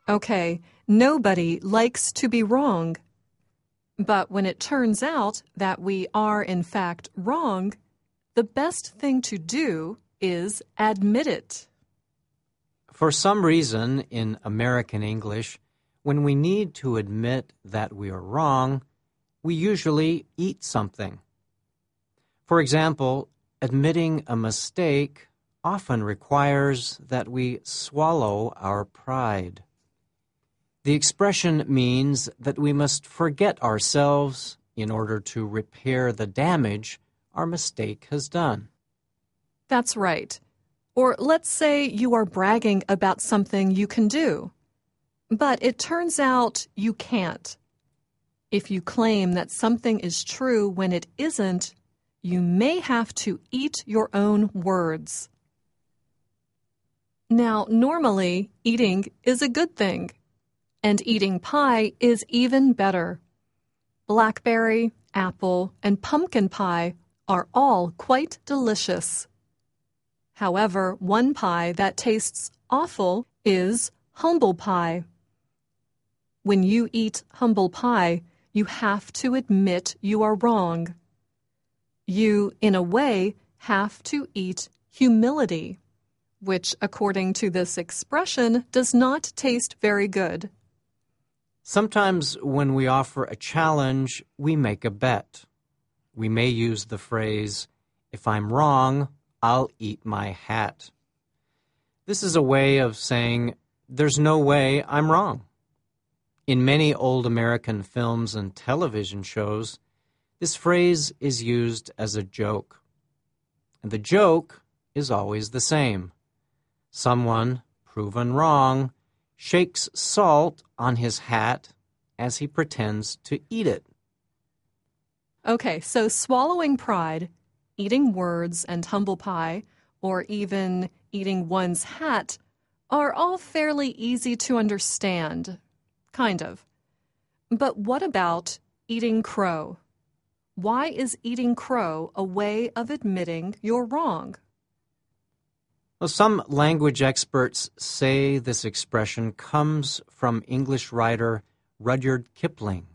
Okay, nobody likes to be wrong. But when it turns out that we are in fact wrong, the best thing to do is admit it. For some reason, in American English, when we need to admit that we are wrong, we usually eat something. For example, admitting a mistake often requires that we swallow our pride. The expression means that we must forget ourselves in order to repair the damage our mistake has done. That's right. Or let's say you are bragging about something you can do, but it turns out you can't. If you claim that something is true when it isn't, you may have to eat your own words. Now, normally, eating is a good thing, and eating pie is even better. Blackberry, apple, and pumpkin pie are all quite delicious. However, one pie that tastes awful is humble pie. When you eat humble pie, you have to admit you are wrong. You, in a way, have to eat humility, which, according to this expression, does not taste very good. Sometimes when we offer a challenge, we make a bet. We may use the phrase, "If I'm wrong, I'll eat my hat." This is a way of saying, "There's no way I'm wrong." In many old American films and television shows, this phrase is used as a joke. And the joke is always the same. Someone, proven wrong, shakes salt on his hat as he pretends to eat it. Okay, so swallowing pride, eating words and humble pie, or even eating one's hat are all fairly easy to understand. Kind of. But what about eating crow? Why is eating crow a way of admitting you're wrong? Well, some language experts say this expression comes from English writer Rudyard Kipling.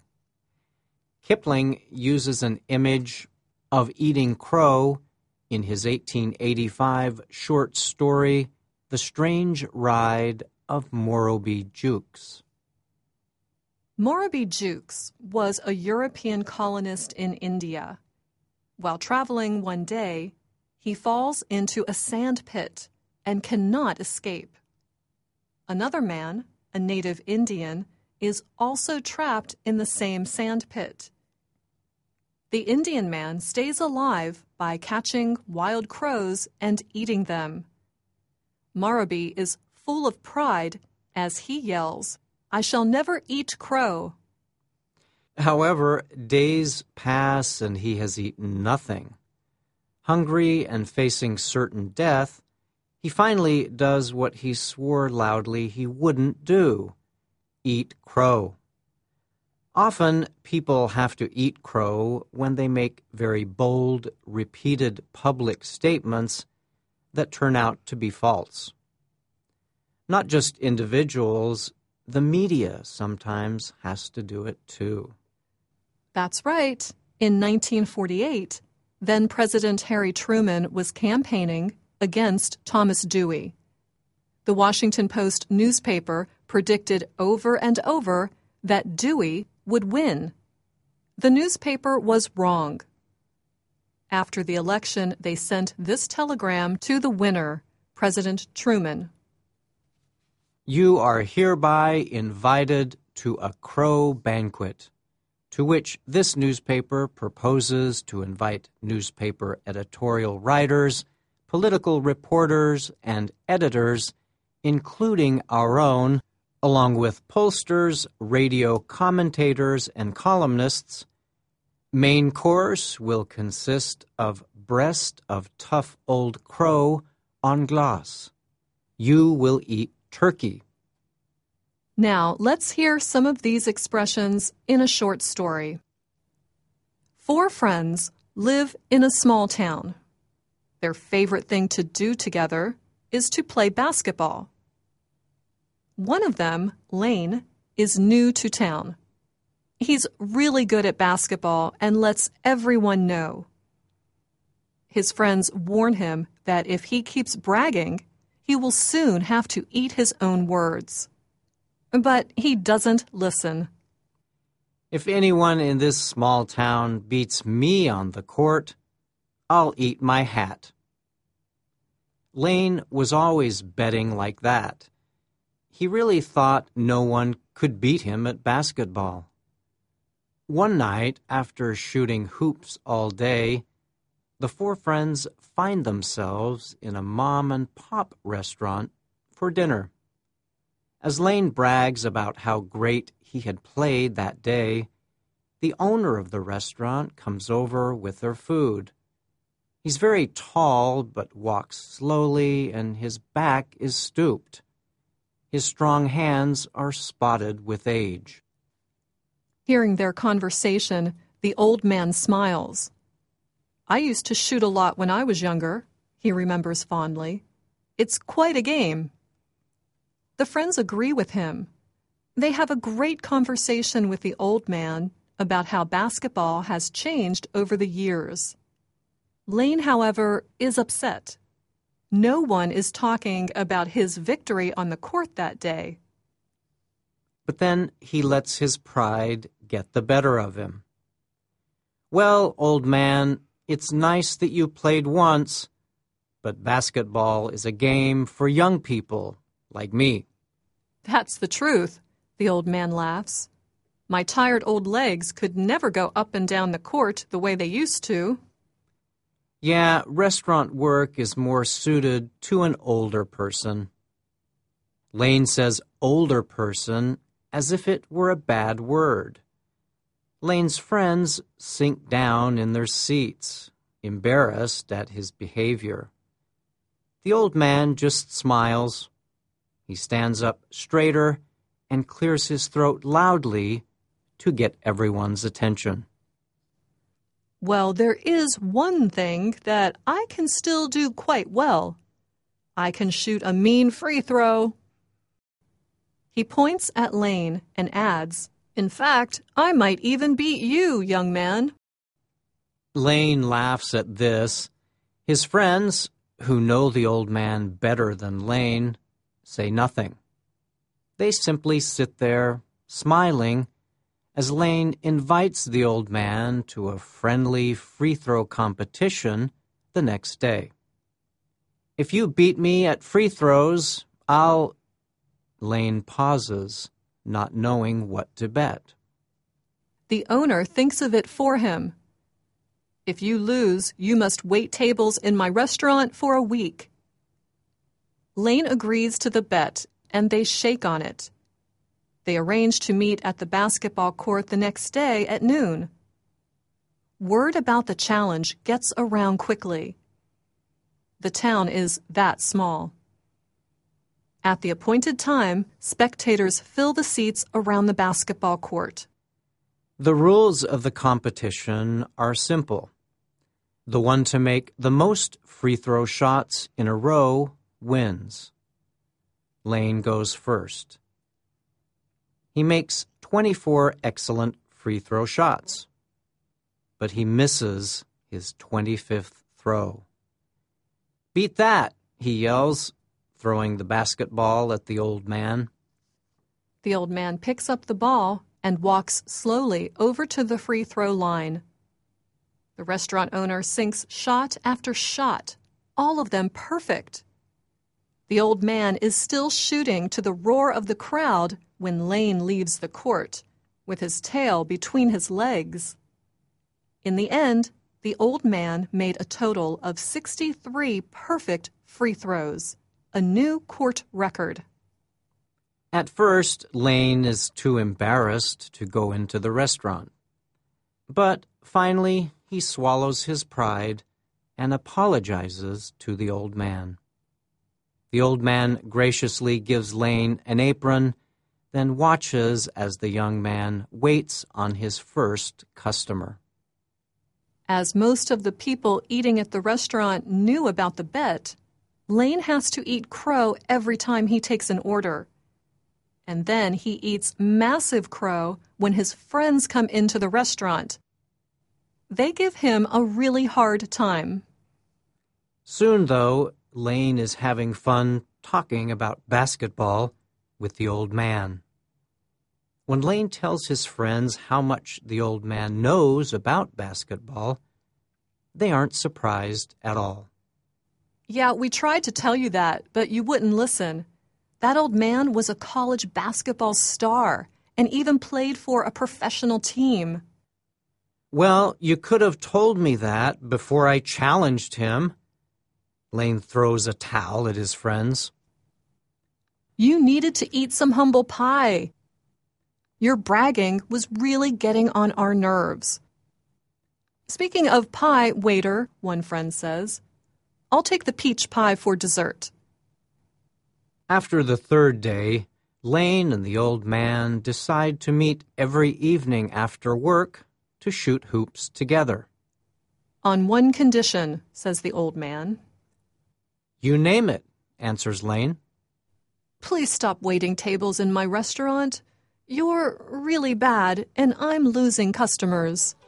Kipling uses an image of eating crow in his 1885 short story, The Strange Ride of Morrowbie Jukes. Morrowbie Jukes was a European colonist in India. While traveling one day, he falls into a sand pit and cannot escape. Another man, a native Indian, is also trapped in the same sand pit. The Indian man stays alive by catching wild crows and eating them. Morrowbie is full of pride as he yells, "I shall never eat crow." However, days pass and he has eaten nothing. Hungry and facing certain death, he finally does what he swore loudly he wouldn't do: eat crow. Often, people have to eat crow when they make very bold, repeated public statements that turn out to be false. Not just individuals, the media sometimes has to do it too. That's right. In 1948, then-President Harry Truman was campaigning against Thomas Dewey. The Washington Post newspaper predicted over and over that Dewey would win. The newspaper was wrong. After the election, they sent this telegram to the winner, President Truman. "You are hereby invited to a crow banquet, to which this newspaper proposes to invite newspaper editorial writers, political reporters, and editors, including our own, along with pollsters, radio commentators, and columnists. Main course will consist of breast of tough old crow en glace. You will eat turkey." Now, let's hear some of these expressions in a short story. 4 friends live in a small town. Their favorite thing to do together is to play basketball. One of them, Lane, is new to town. He's really good at basketball and lets everyone know. His friends warn him that if he keeps bragging, he will soon have to eat his own words. But he doesn't listen. If anyone in this small town beats me on the court, I'll eat my hat. Lane was always betting like that. He really thought no one could beat him at basketball. One night, after shooting hoops all day, the four friends find themselves in a mom-and-pop restaurant for dinner. As Lane brags about how great he had played that day, the owner of the restaurant comes over with their food. He's very tall but walks slowly, and his back is stooped. His strong hands are spotted with age. Hearing their conversation, the old man smiles. I used to shoot a lot when I was younger, he remembers fondly. It's quite a game. The friends agree with him. They have a great conversation with the old man about how basketball has changed over the years. Lane, however, is upset. No one is talking about his victory on the court that day. But then he lets his pride get the better of him. Well, old man, it's nice that you played once, but basketball is a game for young people like me. That's the truth, the old man laughs. My tired old legs could never go up and down the court the way they used to. Yeah, restaurant work is more suited to an older person. Lane says older person as if it were a bad word. Lane's friends sink down in their seats, embarrassed at his behavior. The old man just smiles. He stands up straighter and clears his throat loudly to get everyone's attention. Well, there is one thing that I can still do quite well. I can shoot a mean free throw. He points at Lane and adds, in fact, I might even beat you, young man. Lane laughs at this. His friends, who know the old man better than Lane, say nothing. They simply sit there, smiling, as Lane invites the old man to a friendly free throw competition the next day. If you beat me at free throws, I'll... Lane pauses, not knowing what to bet. The owner thinks of it for him. If you lose, you must wait tables in my restaurant for a week. Lane agrees to the bet, and they shake on it. They arrange to meet at the basketball court the next day at noon. Word about the challenge gets around quickly. The town is that small. At the appointed time, spectators fill the seats around the basketball court. The rules of the competition are simple. The one to make the most free throw shots in a row wins. Lane goes first. He makes 24 excellent free throw shots, but he misses his 25th throw. "Beat that," he yells, throwing the basketball at the old man. The old man picks up the ball and walks slowly over to the free throw line. The restaurant owner sinks shot after shot, all of them perfect. The old man is still shooting to the roar of the crowd when Lane leaves the court, with his tail between his legs. In the end, the old man made a total of 63 perfect free throws, a new court record. At first, Lane is too embarrassed to go into the restaurant. But finally, he swallows his pride and apologizes to the old man. The old man graciously gives Lane an apron, then watches as the young man waits on his first customer. As most of the people eating at the restaurant knew about the bet, Lane has to eat crow every time he takes an order. And then he eats massive crow when his friends come into the restaurant. They give him a really hard time. Soon, though, Lane is having fun talking about basketball with the old man. When Lane tells his friends how much the old man knows about basketball, they aren't surprised at all. Yeah, we tried to tell you that, but you wouldn't listen. That old man was a college basketball star and even played for a professional team. Well, you could have told me that before I challenged him. Lane throws a towel at his friends. You needed to eat some humble pie. Your bragging was really getting on our nerves. Speaking of pie, waiter, one friend says, I'll take the peach pie for dessert. After the third day, Lane and the old man decide to meet every evening after work to shoot hoops together. On one condition, says the old man. You name it, answers Lane. Please stop waiting tables in my restaurant. You're really bad, and I'm losing customers.